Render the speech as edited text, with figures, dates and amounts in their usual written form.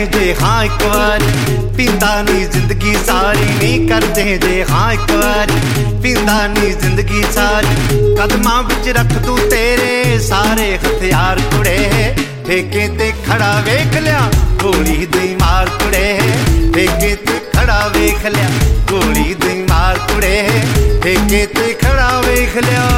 जे हाँ एक बार पींदा नी जिंदगी सारी नहीं करदे जे हाँ एक बार पींदा नी जिंदगी सारी कदमां विच रख तू तेरे सारे हथियार कुड़े ठेके ते खड़ा वेख लिया गोली दी मार कुड़े ठेके ते खड़ा वेख लिया गोली दी मार कुड़े ठेके ते खड़ा वेख लिया।